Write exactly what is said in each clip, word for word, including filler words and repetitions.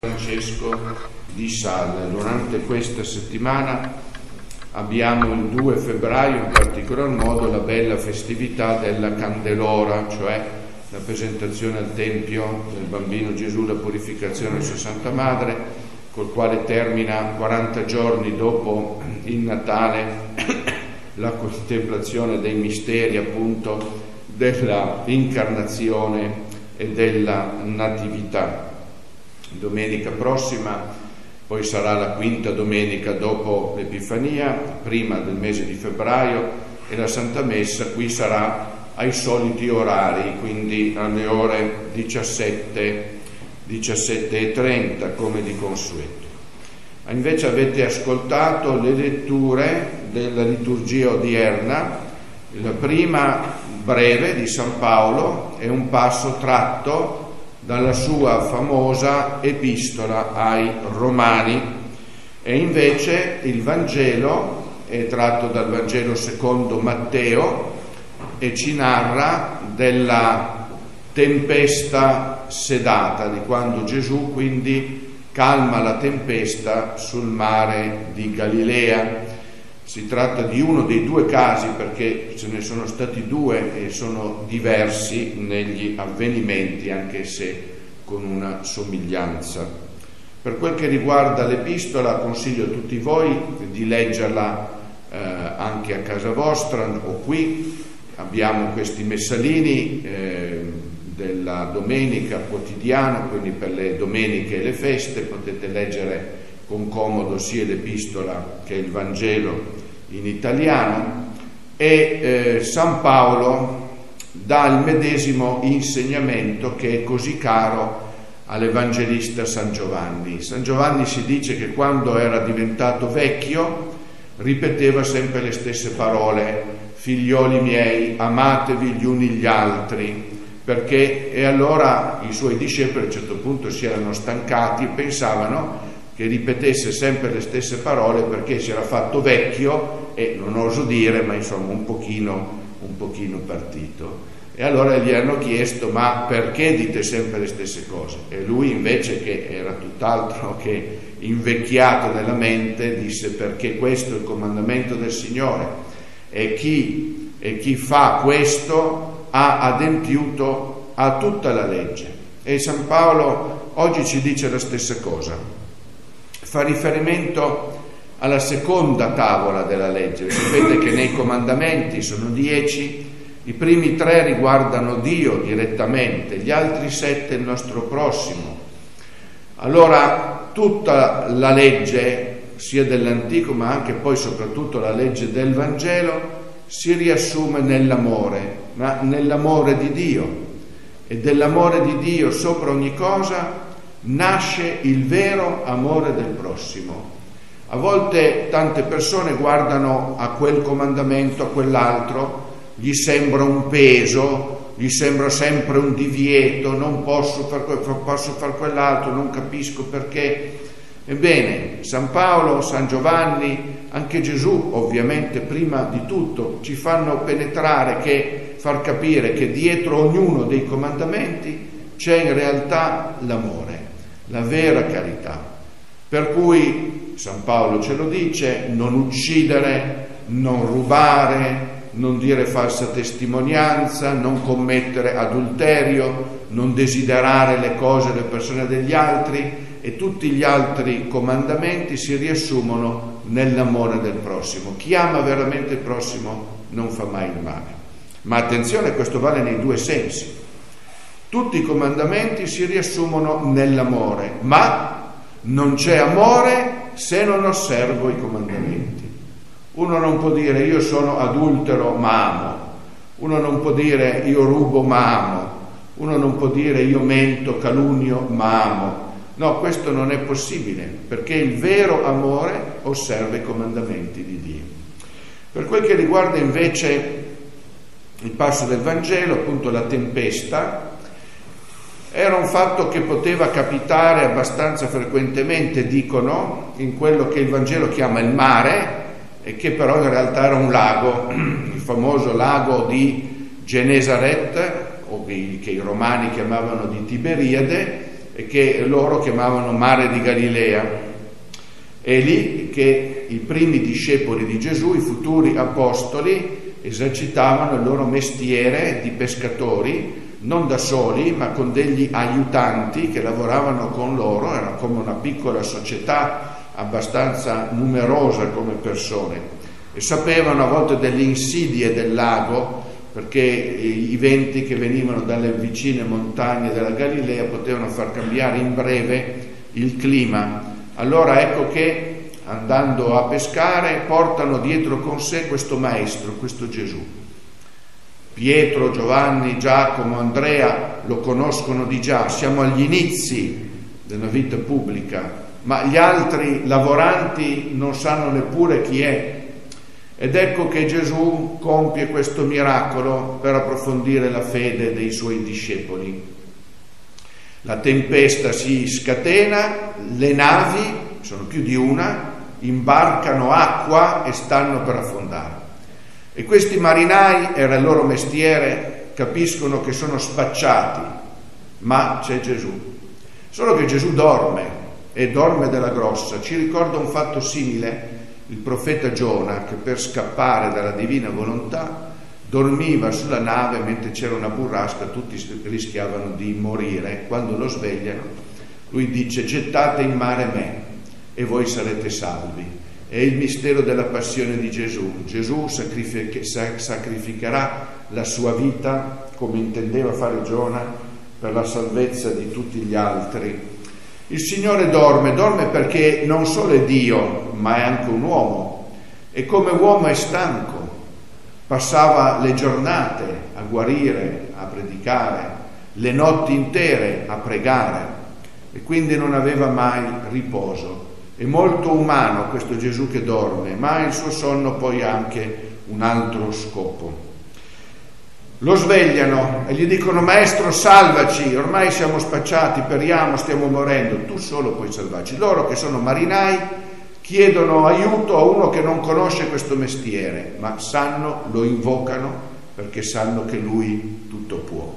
Francesco di Sales. Durante questa settimana abbiamo il due febbraio in particolar modo la bella festività della Candelora, cioè la presentazione al Tempio del Bambino Gesù, la purificazione di Sua Santa Madre, col quale termina quaranta giorni dopo il Natale la contemplazione dei misteri appunto della incarnazione e della natività. Domenica prossima poi sarà la quinta domenica dopo l'Epifania, prima del mese di febbraio, e la Santa Messa qui sarà ai soliti orari, quindi alle ore diciassette, diciassette e trenta come di consueto. Invece avete ascoltato le letture della liturgia odierna. La prima, breve, di San Paolo, è un passo tratto dalla sua famosa epistola ai Romani, e invece il Vangelo è tratto dal Vangelo secondo Matteo e ci narra della tempesta sedata, di quando Gesù quindi calma la tempesta sul mare di Galilea. Si tratta di uno dei due casi, perché ce ne sono stati due e sono diversi negli avvenimenti, anche se con una somiglianza. Per quel che riguarda l'epistola, consiglio a tutti voi di leggerla eh, anche a casa vostra o qui. Abbiamo questi messalini eh, della domenica quotidiana, quindi per le domeniche e le feste potete leggere con comodo sia l'epistola che il Vangelo in italiano, e eh, San Paolo dà il medesimo insegnamento che è così caro all'Evangelista San Giovanni. San Giovanni si dice che quando era diventato vecchio ripeteva sempre le stesse parole: figlioli miei, amatevi gli uni gli altri, perché e allora i suoi discepoli a un certo punto si erano stancati e pensavano che ripetesse sempre le stesse parole perché si era fatto vecchio e, non oso dire, ma insomma un pochino, un pochino partito. E allora gli hanno chiesto: ma perché dite sempre le stesse cose? E lui, invece, che era tutt'altro che invecchiato nella mente, disse: perché questo è il comandamento del Signore, e chi, e chi fa questo ha adempiuto a tutta la legge. E San Paolo oggi ci dice la stessa cosa. Fa riferimento alla seconda tavola della legge. Sapete che nei comandamenti sono dieci, i primi tre riguardano Dio direttamente, gli altri sette il nostro prossimo. Allora tutta la legge, sia dell'Antico ma anche poi soprattutto la legge del Vangelo, si riassume nell'amore, ma nell'amore di Dio, e dell'amore di Dio sopra ogni cosa nasce il vero amore del prossimo. A volte tante persone guardano a quel comandamento, a quell'altro, gli sembra un peso, gli sembra sempre un divieto, non posso far, posso far quell'altro, non capisco perché. Ebbene, San Paolo, San Giovanni, anche Gesù ovviamente prima di tutto ci fanno penetrare, che far capire che dietro ognuno dei comandamenti c'è in realtà l'amore, la vera carità. Per cui San Paolo ce lo dice: non uccidere, non rubare, non dire falsa testimonianza, non commettere adulterio, non desiderare le cose e le persone degli altri, e tutti gli altri comandamenti si riassumono nell'amore del prossimo. Chi ama veramente il prossimo non fa mai il male. Ma attenzione, questo vale nei due sensi. Tutti i comandamenti si riassumono nell'amore, ma non c'è amore se non osservo i comandamenti. Uno non può dire io sono adultero ma amo, uno non può dire io rubo ma amo, uno non può dire io mento, calunnio ma amo. No, questo non è possibile, perché il vero amore osserva i comandamenti di Dio. Per quel che riguarda invece il passo del Vangelo, appunto la tempesta, era un fatto che poteva capitare abbastanza frequentemente, dicono, in quello che il Vangelo chiama il mare, e che però in realtà era un lago, il famoso lago di Genesaret, o che i romani chiamavano di Tiberiade, e che loro chiamavano Mare di Galilea. È lì che i primi discepoli di Gesù, i futuri apostoli, esercitavano il loro mestiere di pescatori, non da soli, ma con degli aiutanti che lavoravano con loro. Era come una piccola società abbastanza numerosa come persone, e sapevano a volte delle insidie del lago, perché i venti che venivano dalle vicine montagne della Galilea potevano far cambiare in breve il clima. Allora ecco che, andando a pescare, portano dietro con sé questo maestro, questo Gesù. Pietro, Giovanni, Giacomo, Andrea lo conoscono di già, siamo agli inizi della vita pubblica, ma gli altri lavoranti non sanno neppure chi è. Ed ecco che Gesù compie questo miracolo per approfondire la fede dei suoi discepoli. La tempesta si scatena, le navi, sono più di una, imbarcano acqua e stanno per affondare. E questi marinai, era il loro mestiere, capiscono che sono spacciati, ma c'è Gesù. Solo che Gesù dorme, e dorme della grossa. Ci ricorda un fatto simile il profeta Giona, che per scappare dalla divina volontà dormiva sulla nave mentre c'era una burrasca, tutti rischiavano di morire. Quando lo svegliano, lui dice: gettate in mare me e voi sarete salvi. È il mistero della passione di Gesù. Gesù sacrific- sacrificherà la sua vita, come intendeva fare Giona, per la salvezza di tutti gli altri. Il Signore dorme, dorme perché non solo è Dio, ma è anche un uomo, e come uomo è stanco. Passava le giornate a guarire, a predicare, le notti intere a pregare, e quindi non aveva mai riposo. È molto umano questo Gesù che dorme, ma il suo sonno poi ha anche un altro scopo. Lo svegliano e gli dicono: maestro, salvaci, ormai siamo spacciati, periamo, stiamo morendo, tu solo puoi salvarci. Loro, che sono marinai, chiedono aiuto a uno che non conosce questo mestiere, ma sanno, lo invocano perché sanno che lui tutto può.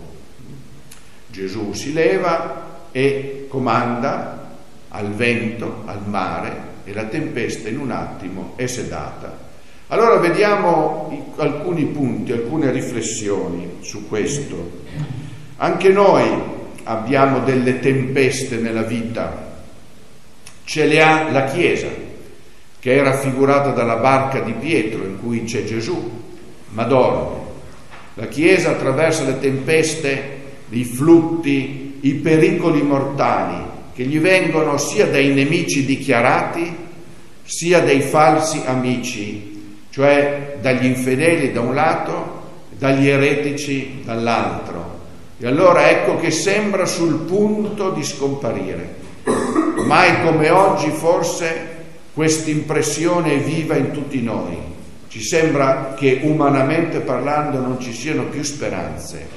Gesù si leva e comanda al vento, al mare, e la tempesta in un attimo è sedata. Allora vediamo alcuni punti, alcune riflessioni su questo. Anche noi abbiamo delle tempeste nella vita, ce le ha la Chiesa, che è raffigurata dalla barca di Pietro in cui c'è Gesù, ma dorme. La Chiesa attraversa le tempeste, i flutti, i pericoli mortali che gli vengono sia dai nemici dichiarati sia dai falsi amici, cioè dagli infedeli da un lato, dagli eretici dall'altro. E allora ecco che sembra sul punto di scomparire. Mai come oggi forse questa impressione è viva in tutti noi. Ci sembra che umanamente parlando non ci siano più speranze.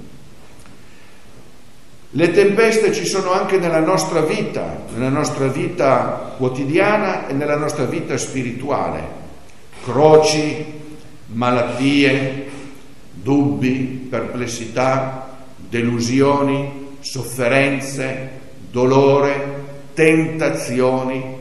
Le tempeste ci sono anche nella nostra vita, nella nostra vita quotidiana e nella nostra vita spirituale. Croci, malattie, dubbi, perplessità, delusioni, sofferenze, dolore, tentazioni.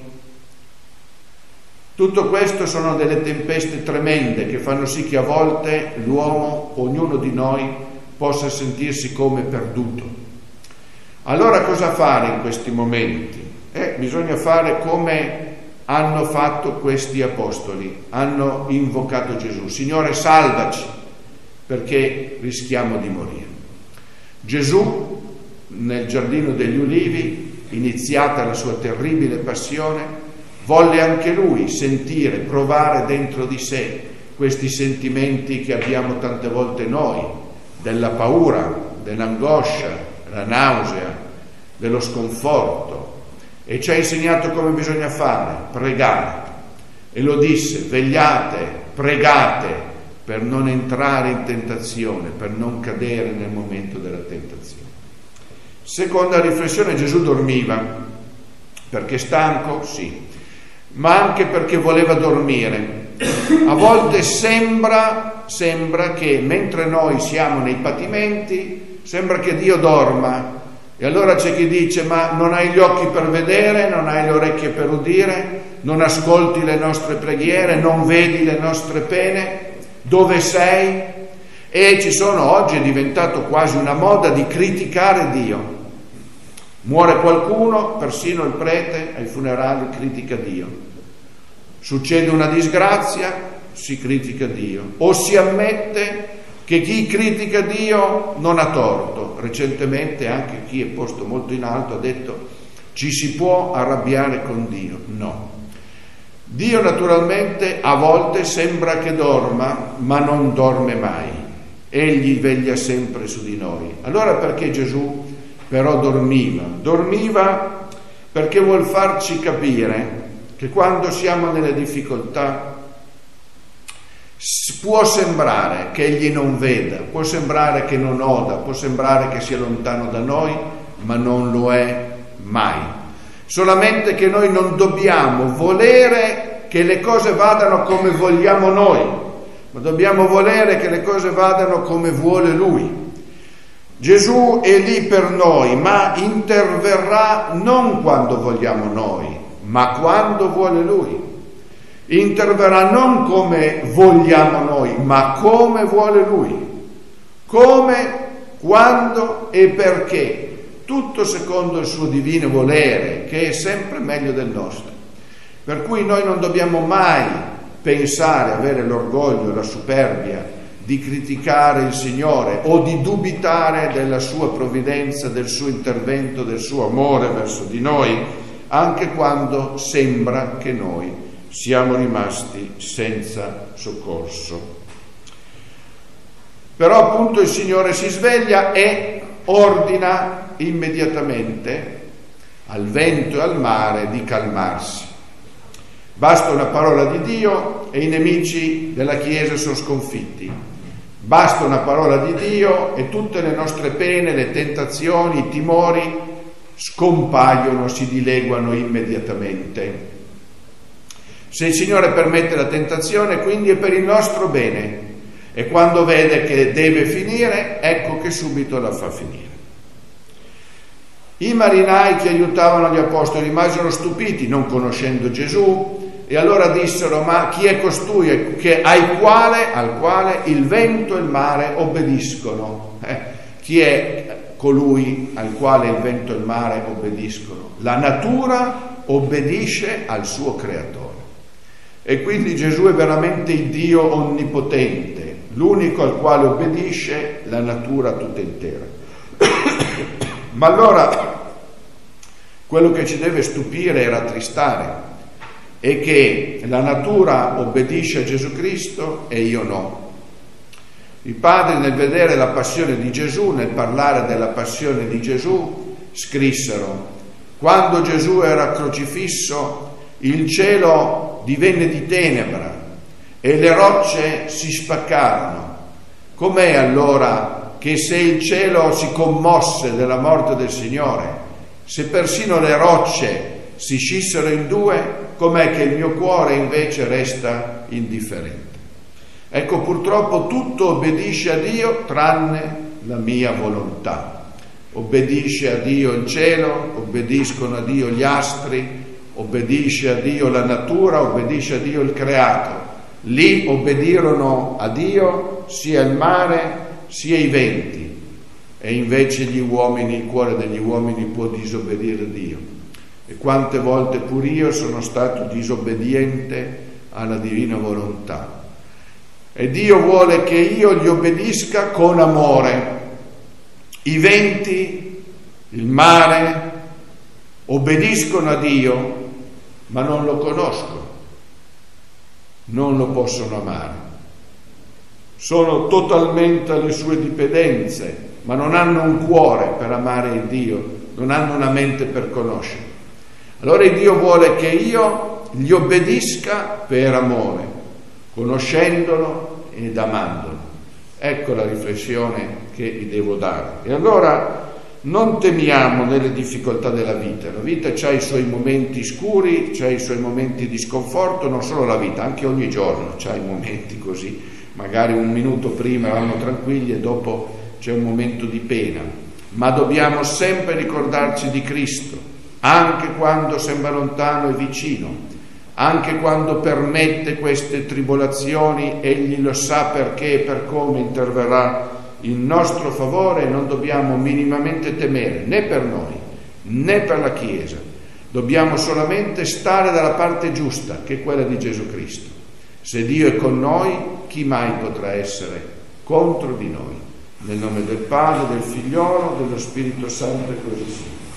Tutto questo sono delle tempeste tremende che fanno sì che a volte l'uomo, ognuno di noi, possa sentirsi come perduto. Allora cosa fare in questi momenti? Eh, bisogna fare come hanno fatto questi apostoli, hanno invocato Gesù: Signore, salvaci, perché rischiamo di morire. Gesù, nel giardino degli Ulivi, iniziata la sua terribile passione, volle anche lui sentire, provare dentro di sé questi sentimenti che abbiamo tante volte noi, della paura, dell'angoscia, la nausea, dello sconforto, e ci ha insegnato come bisogna fare: pregare. E lo disse: vegliate, pregate per non entrare in tentazione, per non cadere nel momento della tentazione. Seconda riflessione: Gesù dormiva perché stanco? Sì, ma anche perché voleva dormire. A volte sembra, sembra che mentre noi siamo nei patimenti, sembra che Dio dorma, E allora c'è chi dice: ma non hai gli occhi per vedere, non hai le orecchie per udire, non ascolti le nostre preghiere, non vedi le nostre pene, dove sei? E ci sono, oggi è diventato quasi una moda di criticare Dio. Muore qualcuno, persino il prete ai funerali critica Dio. Succede una disgrazia, si critica Dio. O si ammette che chi critica Dio non ha torto. Recentemente anche chi è posto molto in alto ha detto: ci si può arrabbiare con Dio. No. Dio naturalmente a volte sembra che dorma, ma non dorme mai. Egli veglia sempre su di noi. Allora perché Gesù però dormiva? Dormiva perché vuol farci capire che quando siamo nelle difficoltà può sembrare che Egli non veda, può sembrare che non oda, può sembrare che sia lontano da noi, ma non lo è mai. Solamente che noi non dobbiamo volere che le cose vadano come vogliamo noi, ma dobbiamo volere che le cose vadano come vuole Lui. Gesù è lì per noi, ma interverrà non quando vogliamo noi, ma quando vuole Lui. Interverrà non come vogliamo noi, ma come vuole Lui. Come, quando e perché. Tutto secondo il suo divino volere, che è sempre meglio del nostro. Per cui noi non dobbiamo mai pensare, avere l'orgoglio, la superbia di criticare il Signore o di dubitare della sua provvidenza, del suo intervento, del suo amore verso di noi, anche quando sembra che noi siamo rimasti senza soccorso. Però appunto il Signore si sveglia e ordina immediatamente al vento e al mare di calmarsi. Basta una parola di Dio e i nemici della Chiesa sono sconfitti. Basta una parola di Dio e tutte le nostre pene, le tentazioni, i timori scompaiono, si dileguano immediatamente. Se il Signore permette la tentazione, quindi è per il nostro bene, e quando vede che deve finire, ecco che subito la fa finire. I marinai che aiutavano gli apostoli rimasero stupiti, non conoscendo Gesù, e allora dissero: ma chi è costui che, al, quale, al quale il vento e il mare obbediscono? Eh, chi è colui al quale il vento e il mare obbediscono? La natura obbedisce al suo creatore. E quindi Gesù è veramente il Dio onnipotente, l'unico al quale obbedisce la natura tutta intera. Ma allora quello che ci deve stupire e rattristare è che la natura obbedisce a Gesù Cristo e io no. I padri, nel vedere la passione di Gesù, nel parlare della passione di Gesù, scrissero: quando Gesù era crocifisso, il cielo divenne di tenebra e le rocce si spaccarono. Com'è allora che, se il cielo si commosse della morte del Signore, se persino le rocce si scissero in due, com'è che il mio cuore invece resta indifferente? Ecco, purtroppo tutto obbedisce a Dio tranne la mia volontà. Obbedisce a Dio il cielo, obbediscono a Dio gli astri, obbedisce a Dio la natura, obbedisce a Dio il creato. Lì obbedirono a Dio sia il mare sia i venti, e invece gli uomini, il cuore degli uomini può disobbedire a Dio. E quante volte pure io sono stato disobbediente alla divina volontà. E Dio vuole che io gli obbedisca con amore. I venti, il mare, obbediscono a Dio, ma non lo conoscono, non lo possono amare. Sono totalmente alle sue dipendenze, ma non hanno un cuore per amare il Dio, non hanno una mente per conoscere. Allora il Dio vuole che io gli obbedisca per amore, conoscendolo ed amandolo. Ecco la riflessione che vi devo dare. E allora non temiamo nelle difficoltà della vita. La vita ha i suoi momenti scuri, ha i suoi momenti di sconforto, non solo la vita, anche ogni giorno c'ha i momenti così. Magari un minuto prima eravamo tranquilli e dopo c'è un momento di pena. ma dobbiamo sempre ricordarci di Cristo, anche quando sembra lontano e vicino, anche quando permette queste tribolazioni. Egli lo sa perché e per come interverrà in nostro favore, e non dobbiamo minimamente temere né per noi né per la Chiesa. Dobbiamo solamente stare dalla parte giusta, che è quella di Gesù Cristo. Se Dio è con noi, chi mai potrà essere contro di noi? Nel nome del Padre, del Figliolo, dello Spirito Santo, e così sia.